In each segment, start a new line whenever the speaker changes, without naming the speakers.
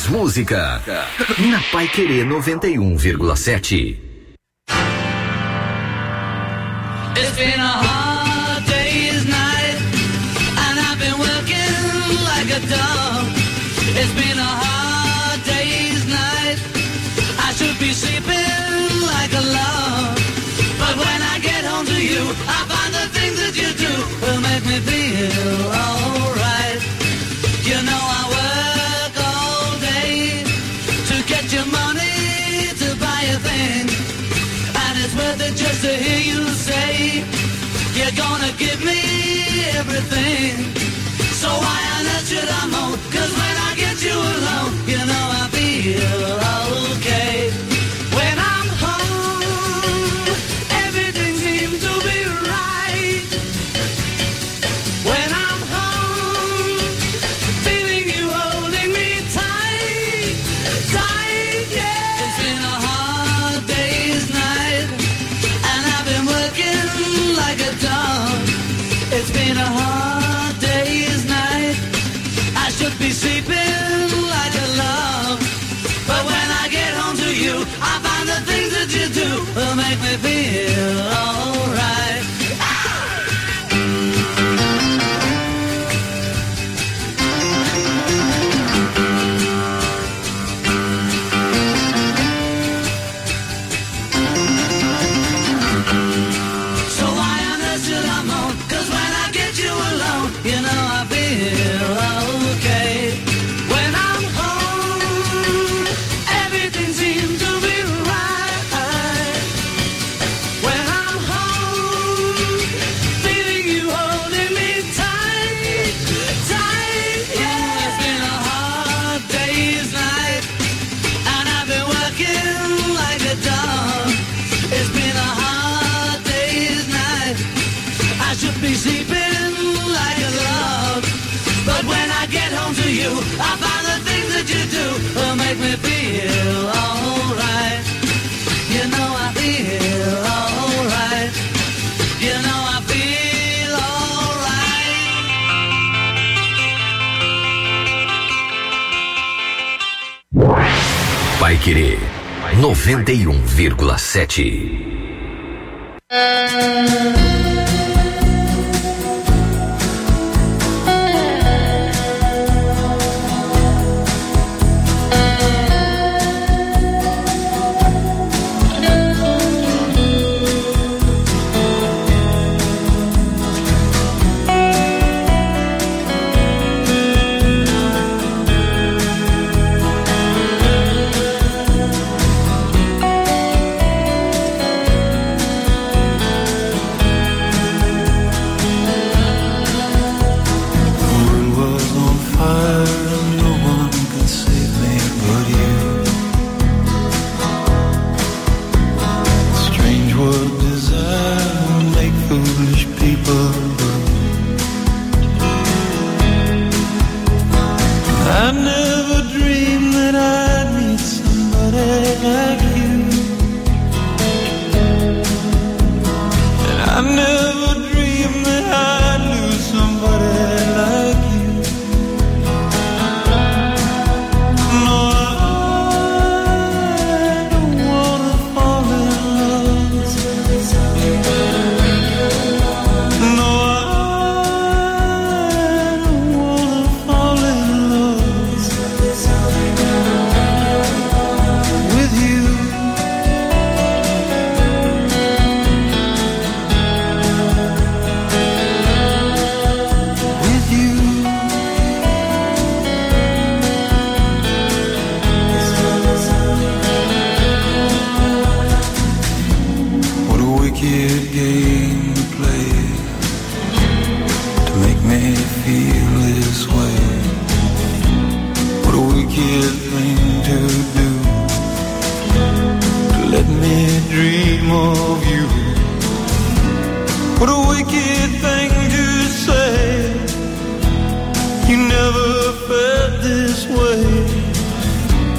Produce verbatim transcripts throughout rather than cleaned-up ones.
mais música na Paiquerê noventa e um vírgula sete.
It's been a hard day's night, and I've been working like a dog. It's been a hard day's night, I should be sleeping like a log. But when I get home to you, I find the things that you do will make me feel alright. You know I work all day to get your money to buy a thing, and it's worth it just to hear you say you're gonna give me everything. So why on earth should I moan? 'Cause when I get you alone, you know I feel okay. When I'm home, everything seems to be right. When I'm home, feeling you holding me tight, tight, yeah. It's been a hard day's night, and I've been working like a dog. It's been a hard day's night, I should be sleeping like a log. But when I get home to you, I find the things that you do will make me feel alright. So why on earth should I moan? 'Cause when I get you alone, you know I feel okay. When I'm home, everything seems to be right. When I'm home, feeling you holding me tight, tight, yeah. It's been a hard day's night, and I've been working like a dog. It's been a hard day's night, I should be sleeping like a log. But when I get home to you, I find the things that you do will make me feel alright. You know I feel alright. You know I feel alright.
Paiquerê noventa e um vírgula sete.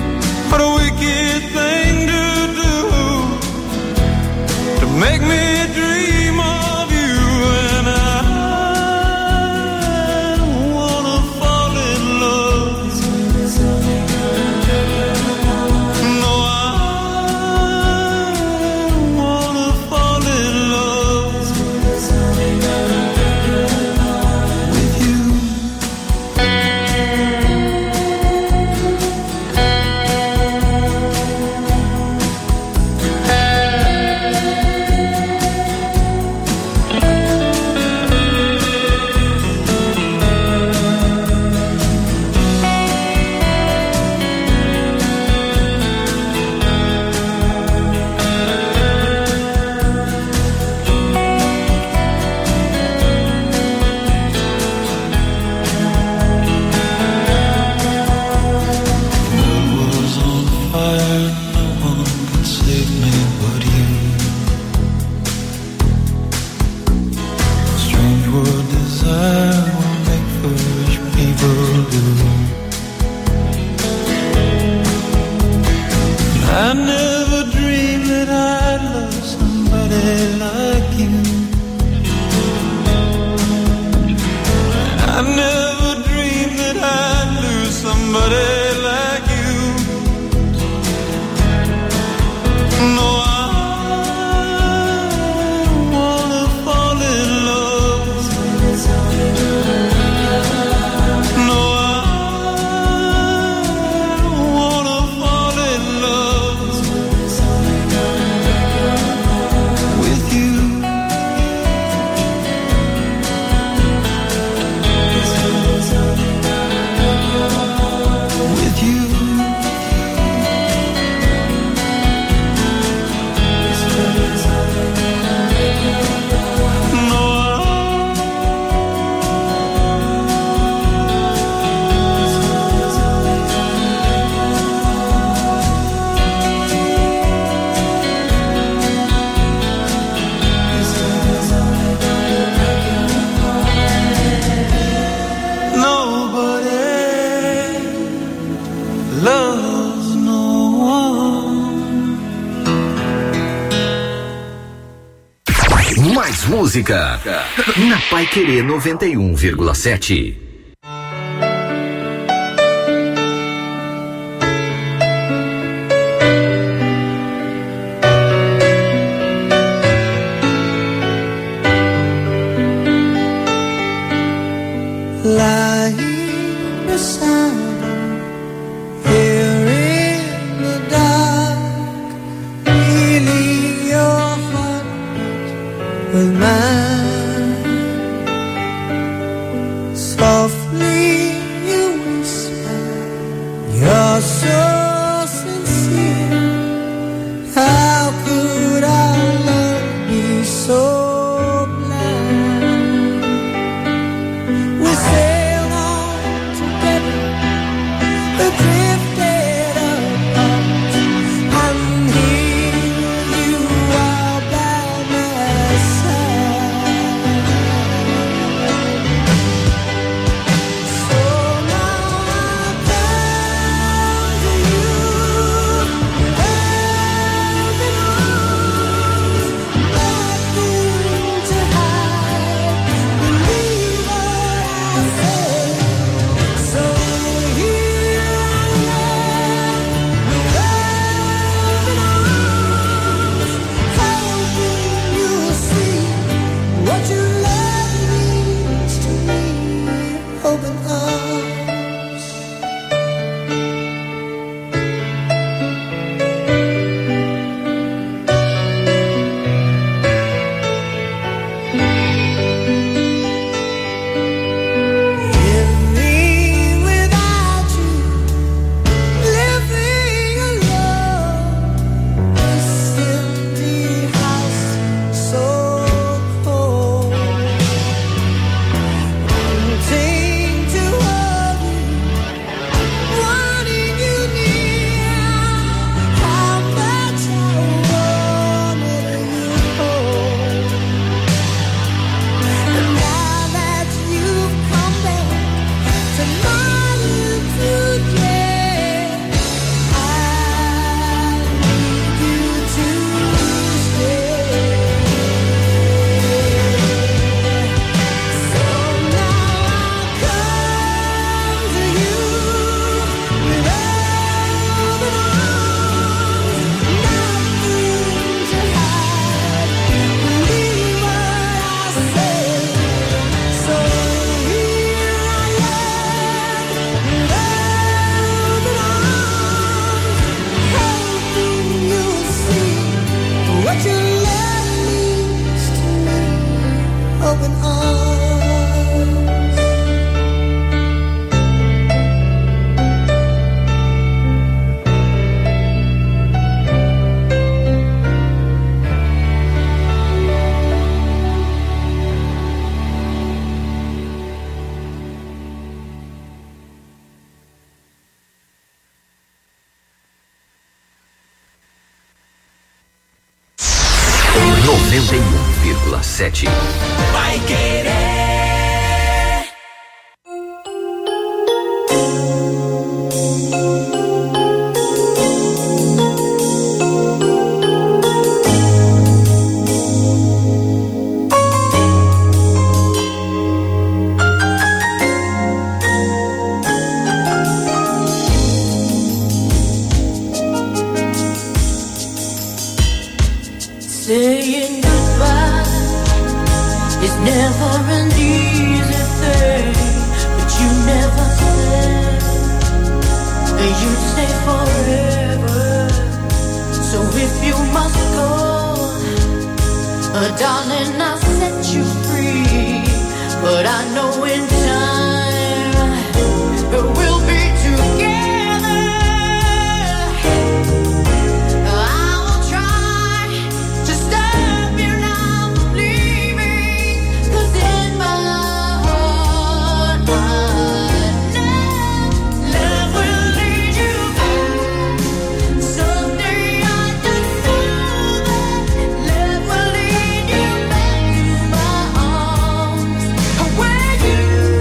What a wicked thing to do, to make me
mais música. Na Paiquerê noventa e um vírgula sete. noventa e um vírgula sete. Vai querer.
Saying goodbye is never an easy thing, but you never said you'd stay forever. So if you must go, uh, darling, I'll set you free. But I know in time we'll be together.
You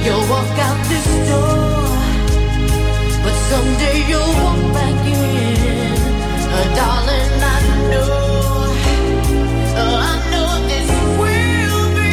You'll walk out this door, but someday you'll walk back in. Uh, darling, I know, uh, I know this will be.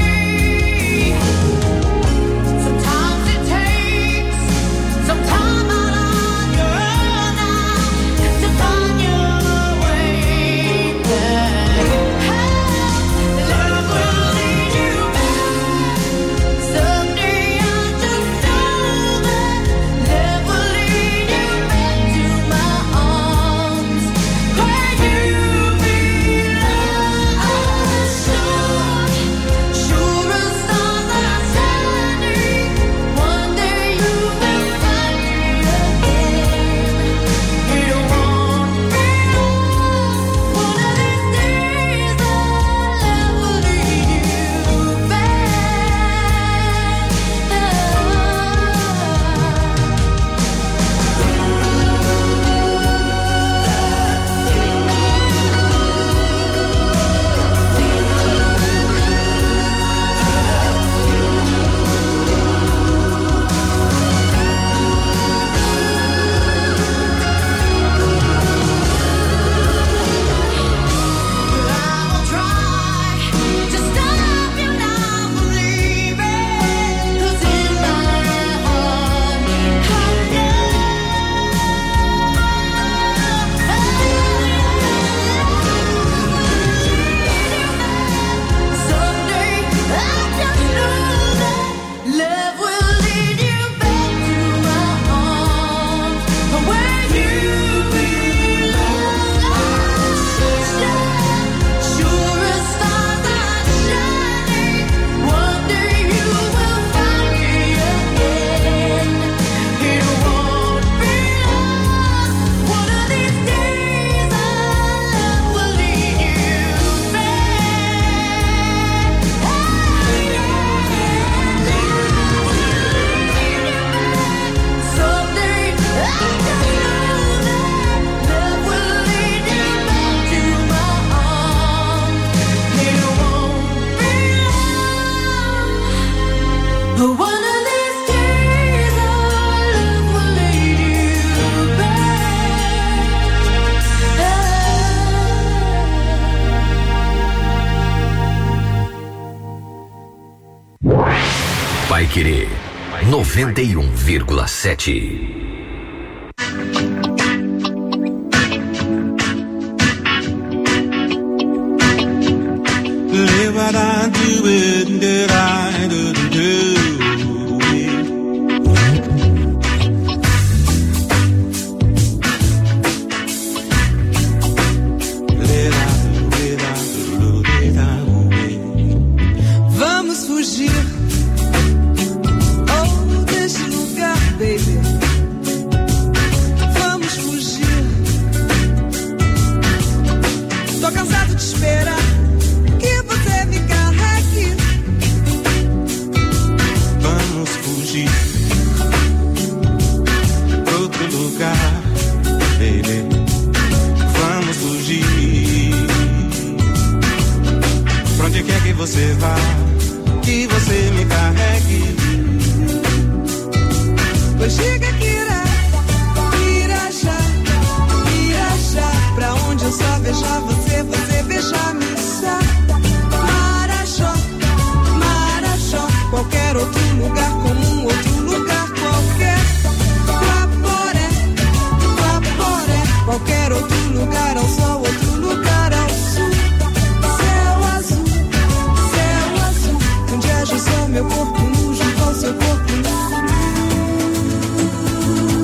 Sometimes it takes some time out on your own now to find your way back. Love will lead you back. Someday I just know that love will lead you back to my arms where you belong. Sure, sure as stars are shining, one day you will find me again. It won't be long. One of these days our love will lead you I will try to stop you now from leaving, 'cause in my heart I know someday I just know that love will lead you back to my arms where you belong. Sure as stars are shining, one day you will find me again. It won't be long. One of these days our love will lead you back. Someday I just know that love will lead you back to my arms. It won't be long. But one of these days our love will lead you back.
Paiquerê noventa e um vírgula sete.
Live what I do it, did I do do
Vamos fugir, oh, desse lugar, baby. Vamos fugir. Tô cansado de esperar que você me carregue.
Vamos fugir pra outro lugar, baby. Vamos fugir pra onde quer que você vá, que você me carregue.
Pois chega que irá, irá já, irá já. Pra onde eu só veja você, você beija-me. Marajó, Marajó, qualquer outro lugar, como um outro lugar qualquer. Guaporé, Guaporé, qualquer outro lugar ao sol, outro lugar ao sul. Céu azul, céu azul, onde haja só meu corpo nu junto ao seu corpo nu.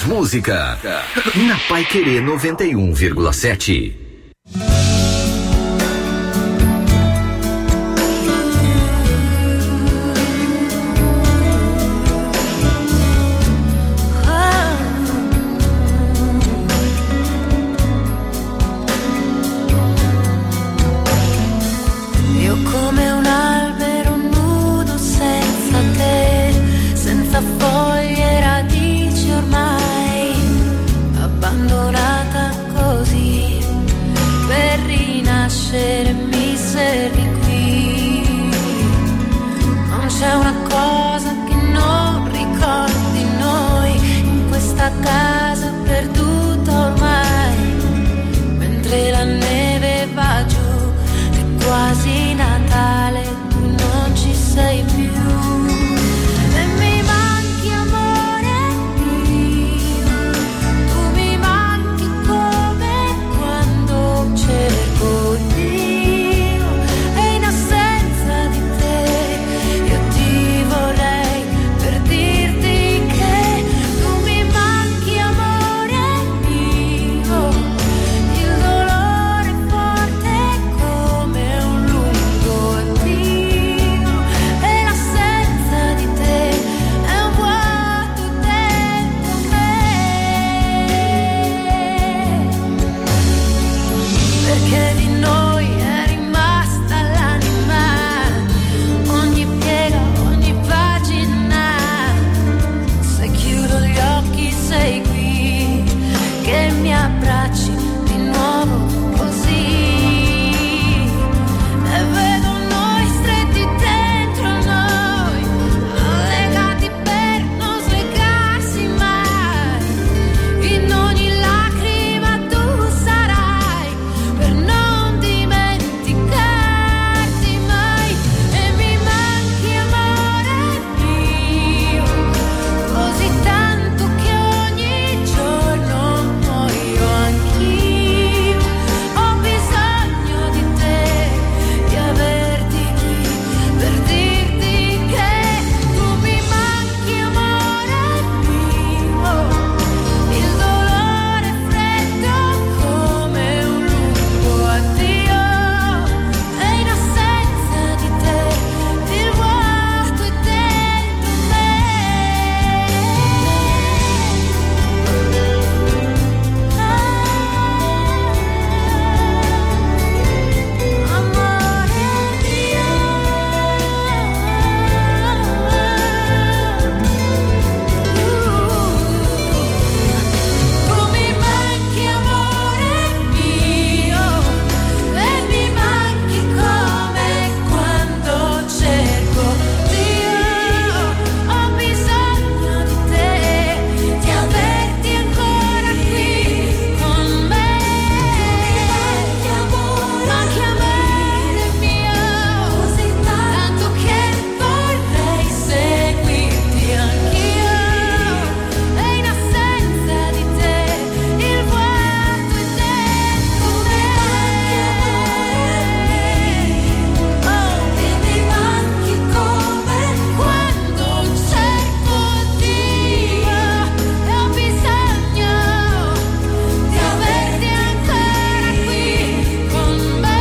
música na Paiquerê noventa e um vírgula sete.
Mi servi qui, non c'è una cosa che non ricordi noi in questa casa perduta ormai, mentre la neve va giù, è quasi Natale, tu non ci sei più. E mi manchi amore mio, tu mi manchi come quando cerco Dio, e in assenza di te io ti vorrei per dirti che tu mi manchi amore mio, il dolore è forte come un lungo addio, e l'assenza di te è un vuoto dentro me, perché di noi è rimasta l'anima, ogni piega, ogni pagina, se chiudo gli occhi sei qui, che mi abbracci di nuovo così, e vedo noi stretti dentro noi, legati per non slegarsi mai, in ogni lacrima tu sarai, per non dimenticarti mai, e mi manchi amore mio, così tanto che ogni giorno muoio anch'io, ho bisogno di te, di averti qui, per dirti che tu mi manchi amore mio, il dolore è freddo come un lungo addio, e in assenza di te il vuoto è dentro me, amore mio. Tu mi manchi amore mio, e mi manchi come quando cerco Dio, ho bisogno di te, di averti ancora qui con me, manchi amore mio, così tanto che vorrei seguirti anch'io, e in assenza di te il vuoto è dentro me, oh, e mi manchi come quando cerco Dio, e ho bisogno di averti ancora qui con me,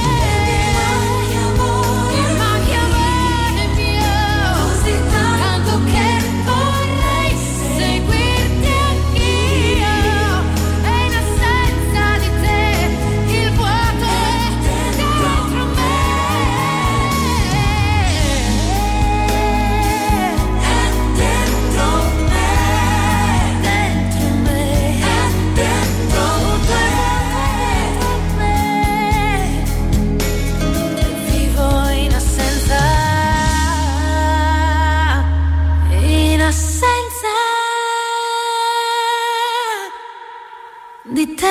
mi manchi amore mio, così tanto che vorrei seguirti anch'io, e in assenza di te il vuoto è dentro me, è dentro me, dentro me, è dentro me, vivo in assenza, in assenza di te.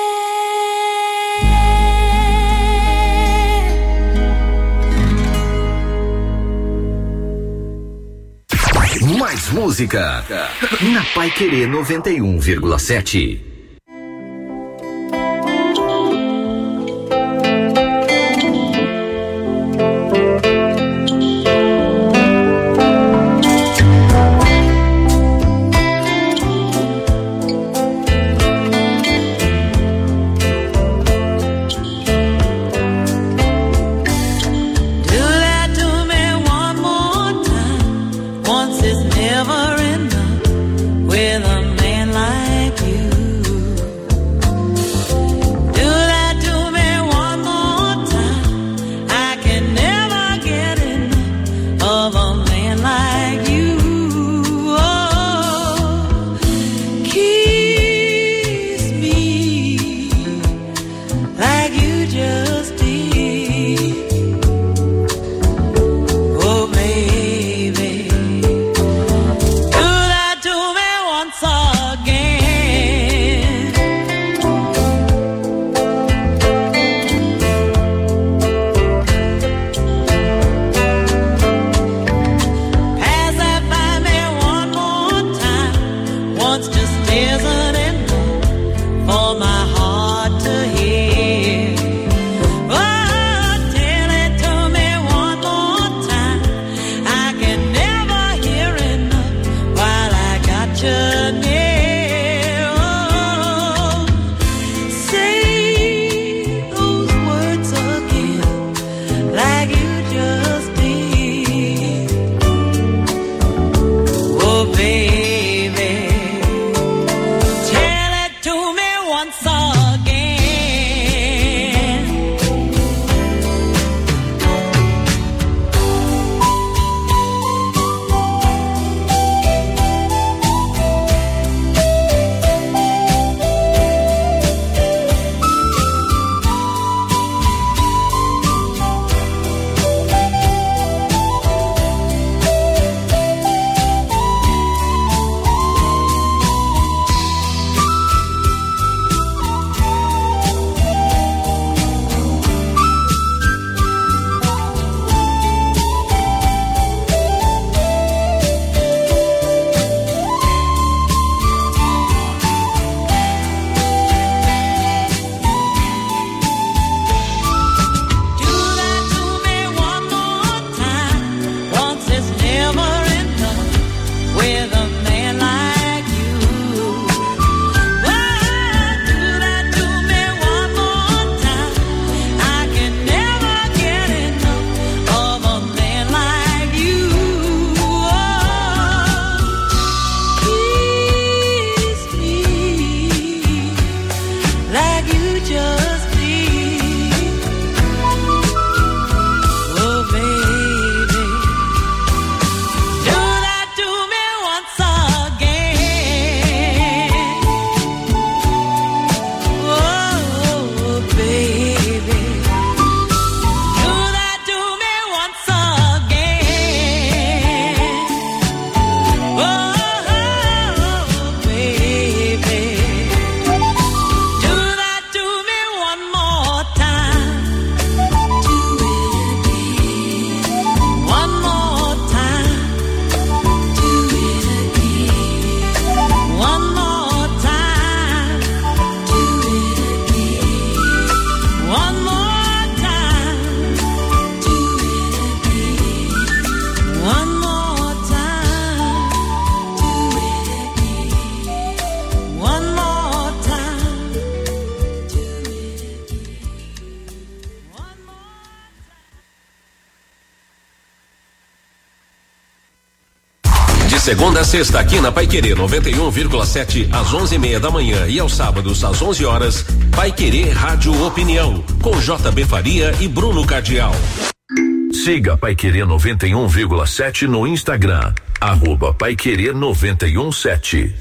Mais música na Paiquerê noventa e um vírgula sete.
De segunda a sexta, aqui na Paiquerê noventa e um vírgula sete, às onze e meia da manhã e aos sábados às onze horas, Paiquerê Rádio Opinião, com J B Faria e Bruno Cardial.
Siga Paiquerê noventa e um vírgula sete no Instagram, arroba Paiquerê noventa e um sete.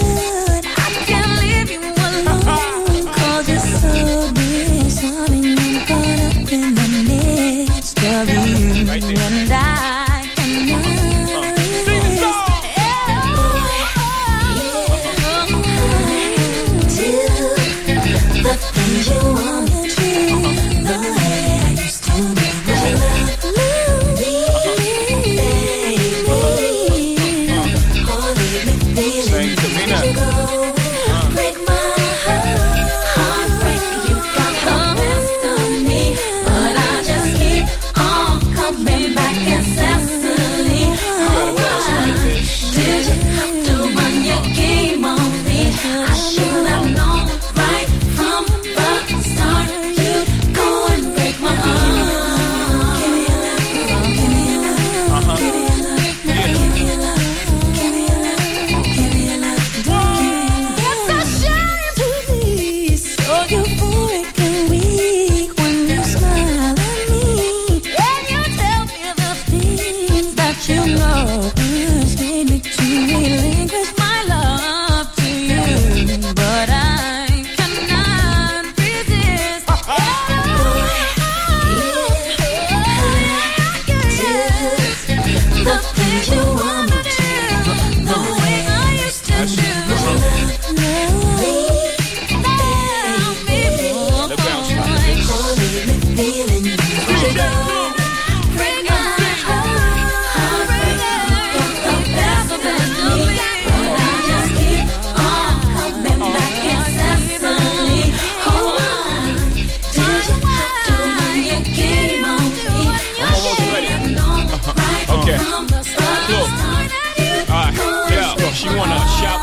Something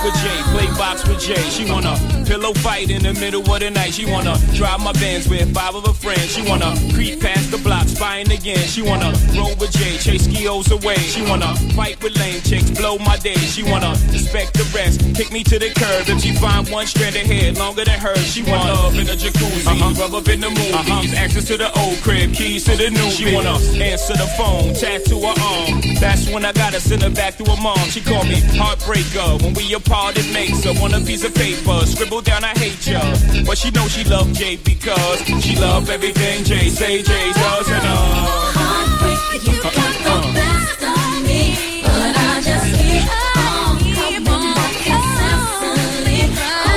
with Jay, play box with Jay. She wanna pillow fight in the middle of the night. She wanna drive my Benz with five of her friends. She wanna creep past the block, spying again. She wanna roll with Jay, chase skios away. She wanna fight with lame chicks, blow my day. She wanna respect the rest, kick me to the curb. If she find one strand of hair longer than hers, she want love in a jacuzzi, uh-huh. rub up in the movies, uh-huh. access to the old crib, keys to the new. She wanna answer the phone, tattoo her arm. That's when I gotta send her back to her mom. She called me heartbreaker. When we apart, it makes her want a piece of paper. Scribble down, I hate ya. But she know she love Jay because she love everything Jay say Jay does and uh.
Heartbreaker, you got the best of me, but I just keep on, keep on incessantly.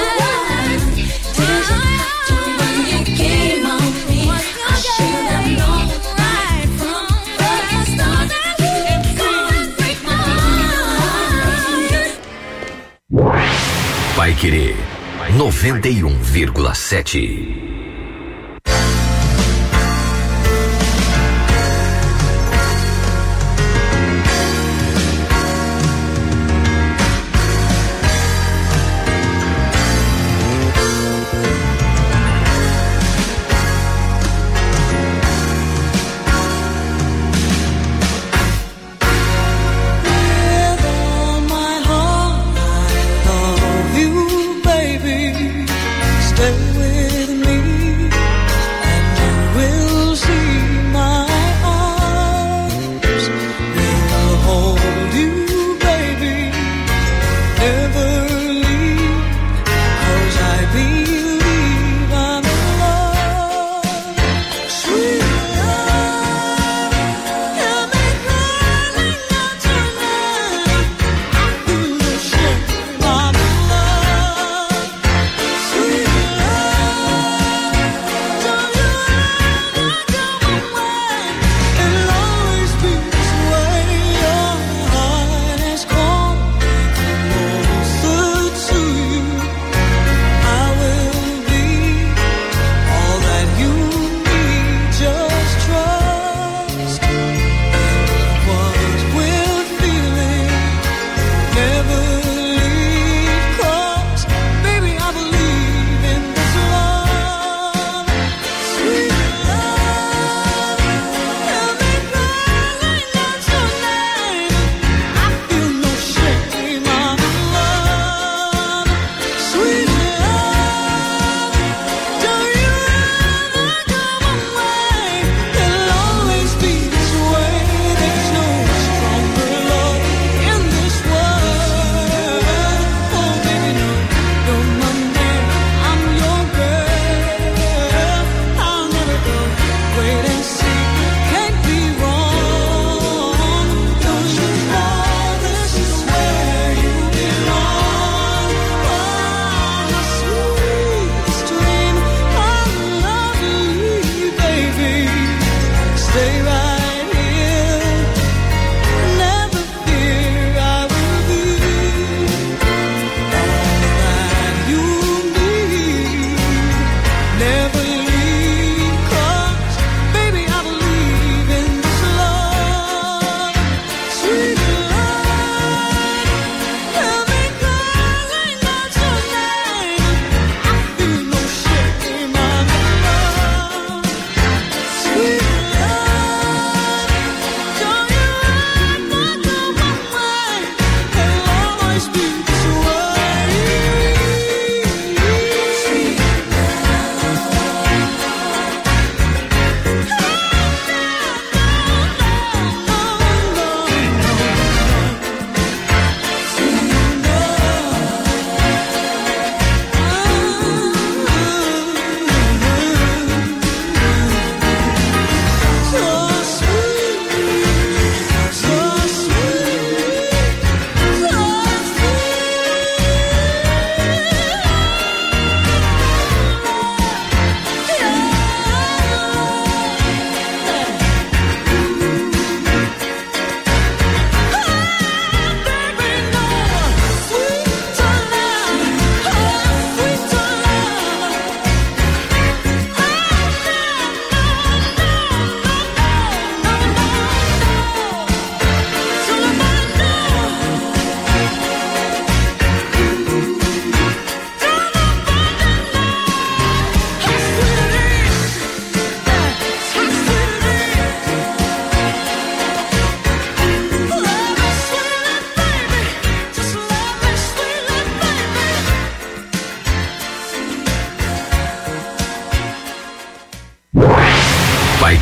Did you have to when you came on me? I should have known right from the start that you couldn't break my heart.
Vai Querer noventa e um vírgula sete.
Stay with me.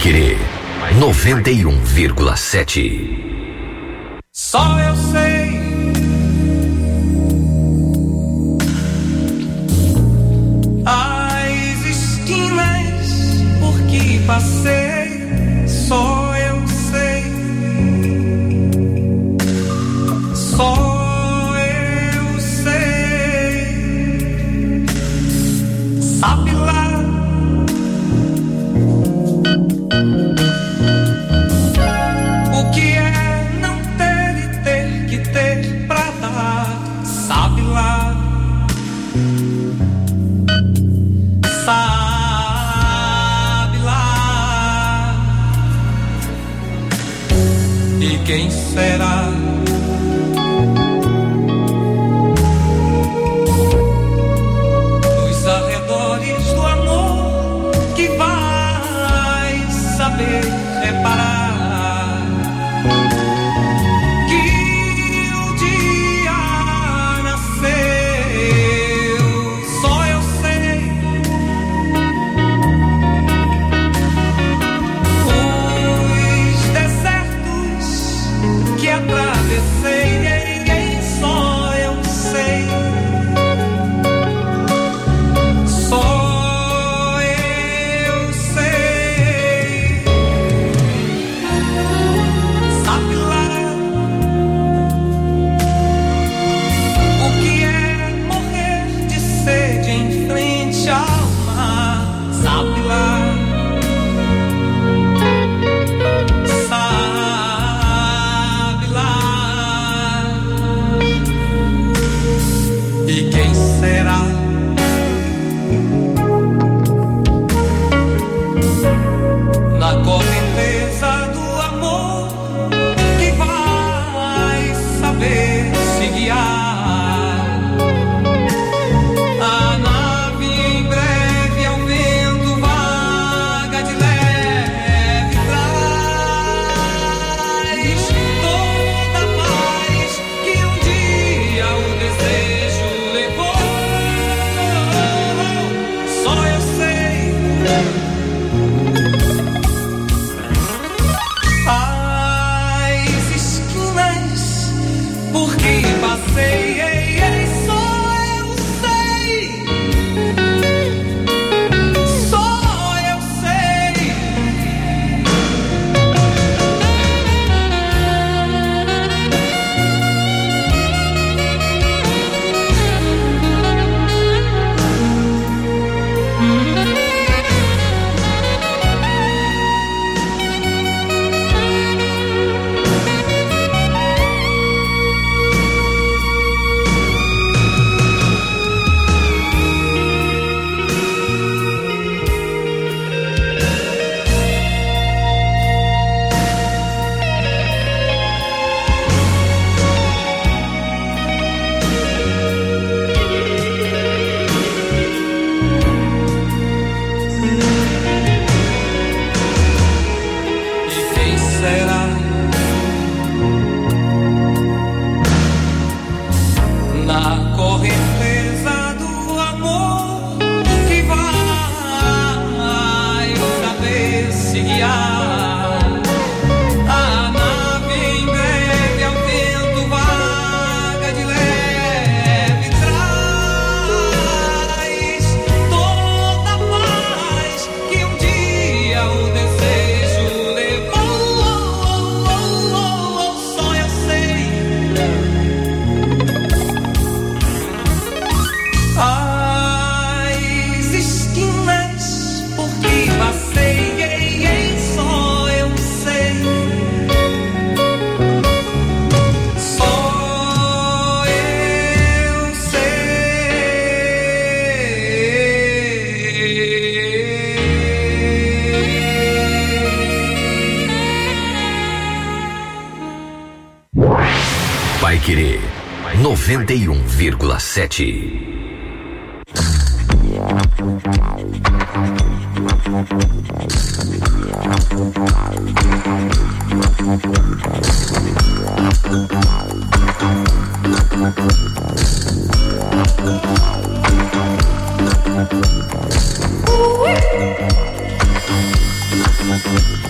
Paiquerê noventa e um vírgula sete.
Só eu sei as esquinas por que passei. Só eu sei. Só eu sei. Sabe lá o que é não ter e ter que ter pra dar. Sabe lá. Sabe lá. E quem será? Nos arredores do amor que vai saber reparar que um dia nasceu. Só eu sei. Os desertos que atravessei, só eu sei. Só eu sei. Sabe lá o que é morrer de sede em frente ao mar. Sabe lá. Sabe lá. E quem será? Na correnteza do amor que vai saber se guiar. A nave em breve ao vento vaga de leve traz toda a paz que um dia o desejo levou. Só eu sei. As esquinas por que passei, ei, ei, só eu sei. Só eu sei. E quem será? Na correnteza do amor que vai saber se guiar. A nave em breve ao vento vaga de leve traz toda a paz que um dia o desejo levou. Só eu sei. As esquinas por que passei, ei, ei, só eu sei. Só eu sei.
Paiquerê noventa e um vírgula sete.
Ooh.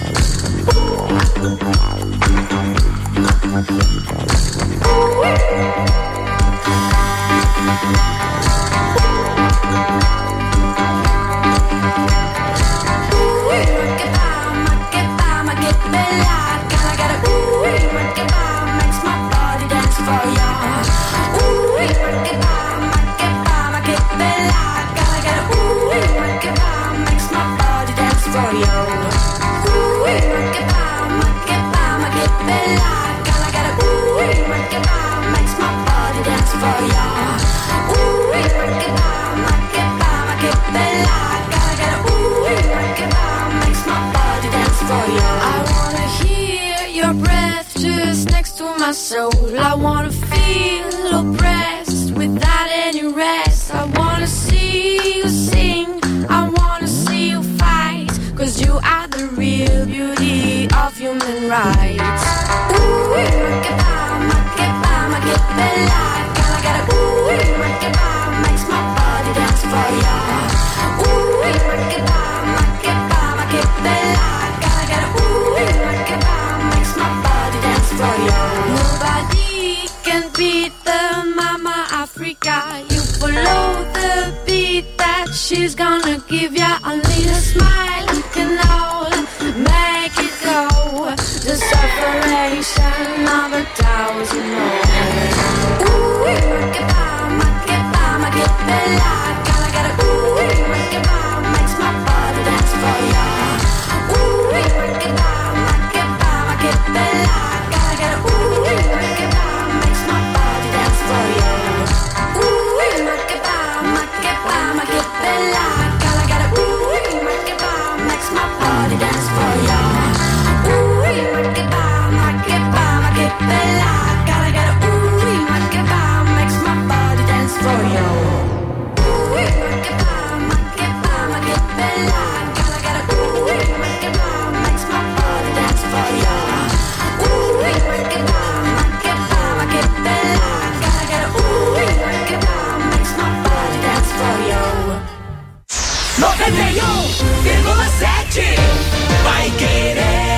you. I wanna hear your breath just next to my soul. I wanna feel oppressed without any rest. I wanna see you sing, I wanna see you fight, 'cause you are the real beauty of human rights. Ooh, make it bam, make it bam, make it bella. Gotta get it, ooh, make it bam, makes my body dance for ya. Ooh, make it bam, make it bam, make it bella. Gotta get it, ooh, make it bam, makes my body dance for ya. Nobody can beat the Mama Africa. You follow the beat that she's gonna give ya. Only a smile can all make it go. The separation of a thousand more. Ooh, make it bam, make it bam, make it bella. Gotta get it, ooh, make it bam, makes my body dance for ya. Ooh, make it bam, make it bam, make it bella. Gotta get it, ooh, make it bam, makes my body dance for ya. Ooh, make it bam, make it bam, make it bella. Gotta get it, ooh, make it bam, makes my body dance for ya. Ooh, make it bam, make it bam, make it bella. Gotta get it, ooh, make it bam, makes my body dance for ya. Ooh, make it bam, make it bam, make it bella. Gotta get it, ooh, make it bam, makes my body dance for ya. Ooh, make it bam, make it bam, make it bella. Gotta get it, ooh, make it bam, makes my body dance for ya.
noventa e um vírgula sete Vai Querer.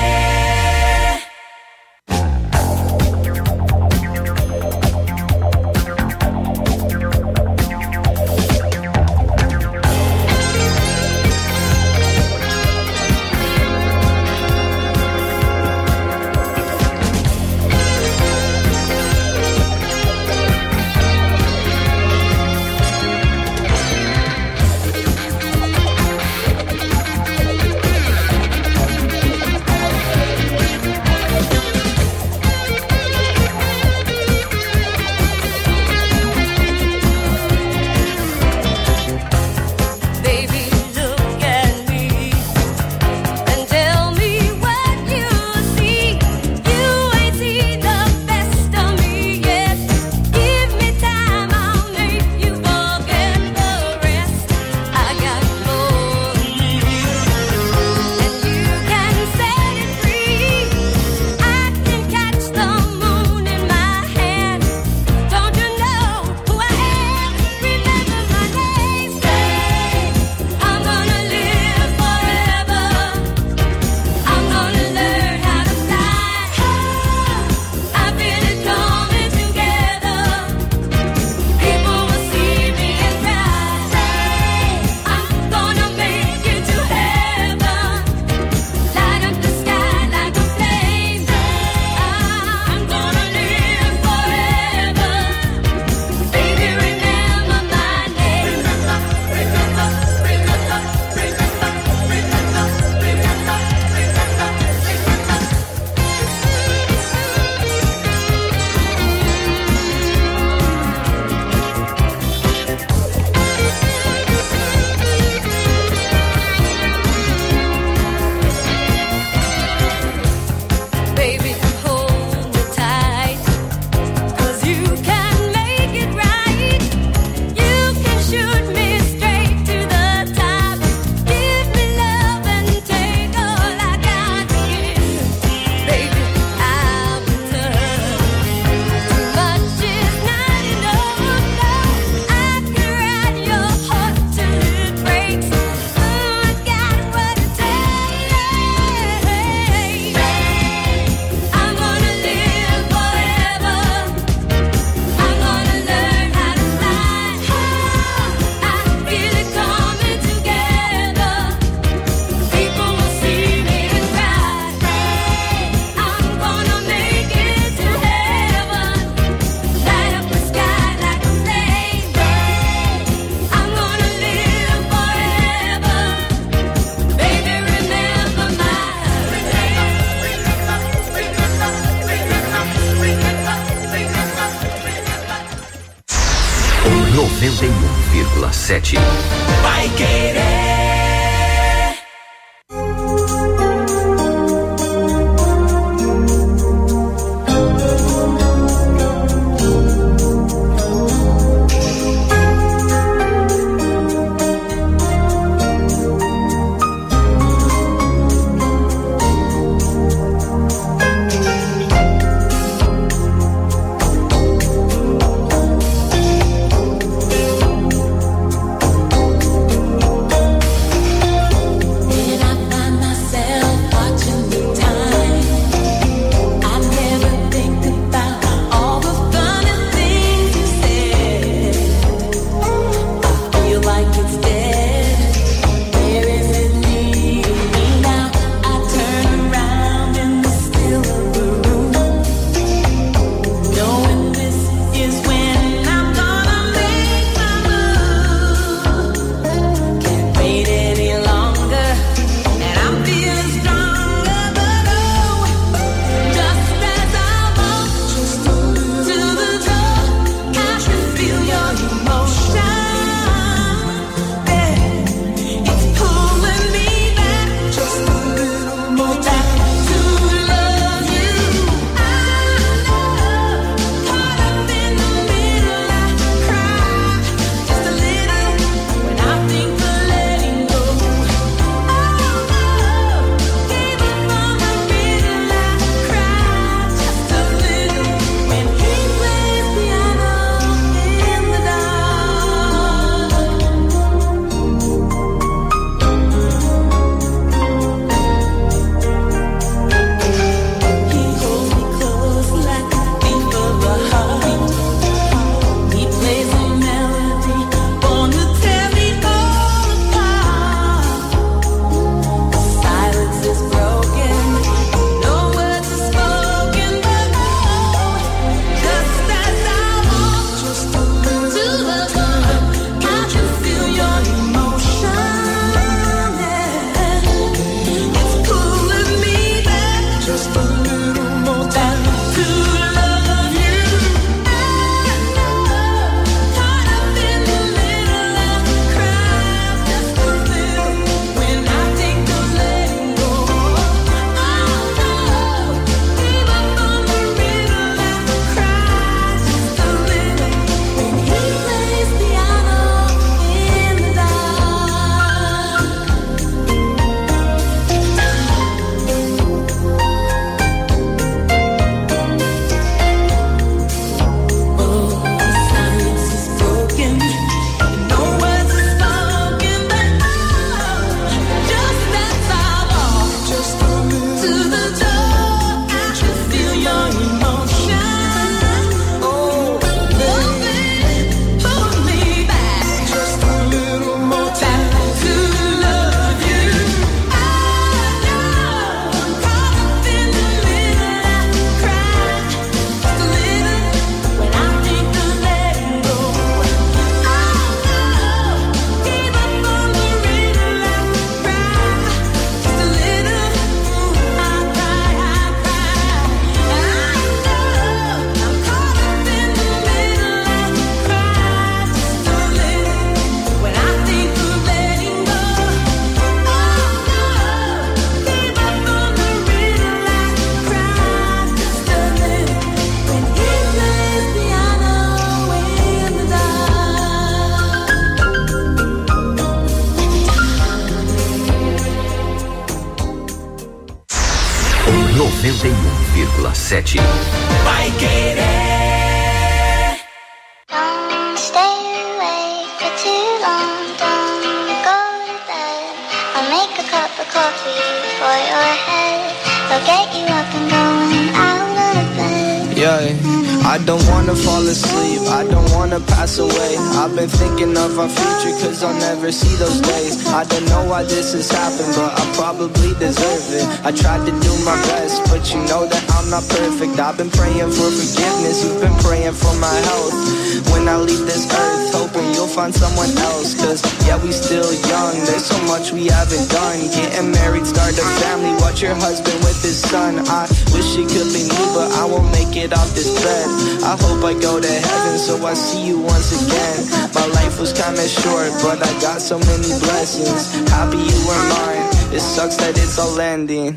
noventa e um vírgula sete.
Vai Querer.
noventa e um vírgula sete.
Vai Querer.
Don't stay awake for too long. Don't go to bed. I'll make a cup of coffee for your head. I'll get you up and going out of bed.
Yeah. I don't wanna fall asleep, I don't wanna pass away. I've been thinking of our future cause I'll never see those days. I don't know why this has happened, but I probably deserve it. I tried to do my best, but you know that I'm not perfect. I've been praying for forgiveness, you've been praying for my health. When I leave this earth, hoping you'll find someone else. Cause yeah, we still young, there's so much we haven't done. Getting married, start a family, watch your husband with his son. I wish it could be me, but I won't make it off this bed. I hope I go to heaven so I see you once again. My life was kinda short, but I got so many blessings. Happy you were mine, it sucks that it's all ending.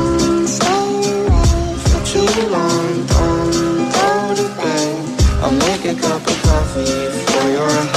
For too long, don't go to bed. I'll make a cup of coffee for your head.